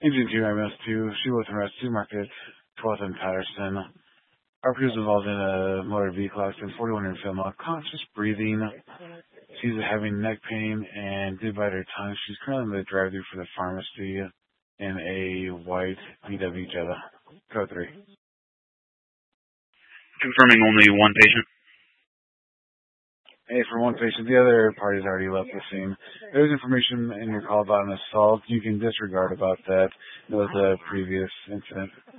Agent 2MS2, she was arrested 2 Market 12th and Patterson. RP was involved in a motor vehicle accident, 41 in film, conscious breathing. She's having neck pain and did bite her tongue. She's currently in the drive-thru for the pharmacy in a white VW Jetta. Code 3. Confirming only one patient. Hey, for one patient, the other party's already left the scene. There's information in your call about an assault. You can disregard about that. It was a previous incident.